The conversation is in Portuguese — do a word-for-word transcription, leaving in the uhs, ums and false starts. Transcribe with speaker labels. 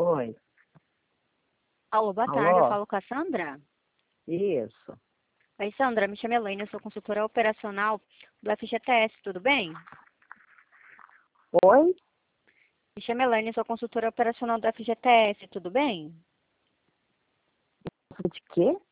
Speaker 1: Oi.
Speaker 2: Alô, boa tarde, eu
Speaker 1: Alô?
Speaker 2: falo com a Sandra.
Speaker 1: Isso.
Speaker 2: Oi, Sandra, me chamo Elaine, eu sou consultora operacional do F G T S, tudo bem?
Speaker 1: Oi?
Speaker 2: Me chamo Elaine, eu sou consultora operacional do F G T S, tudo bem?
Speaker 1: De quê?